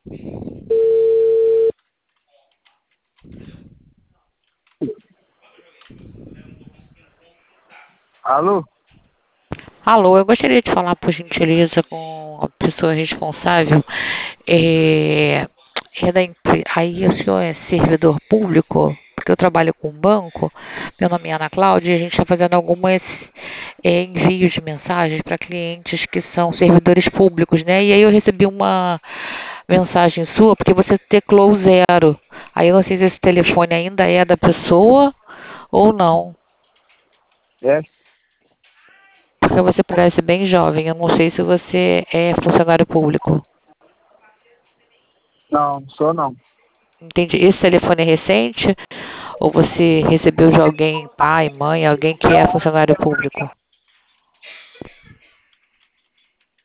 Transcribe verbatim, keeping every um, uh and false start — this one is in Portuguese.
Alô? Alô, eu gostaria de falar, por gentileza, com a pessoa responsável. É, é da empre- aí o senhor é servidor público? Porque eu trabalho com um banco. Meu nome é Ana Cláudia e a gente está fazendo algumas é, envios de mensagens para clientes que são servidores públicos, né? E aí eu recebi uma mensagem sua porque você teclou zero. Aí eu não sei se esse telefone ainda é da pessoa ou não. É? Porque você parece bem jovem. Eu não sei se você é funcionário público. Não, sou não. Entendi. Esse telefone é recente? Ou você recebeu de alguém, pai, mãe, alguém que é funcionário público?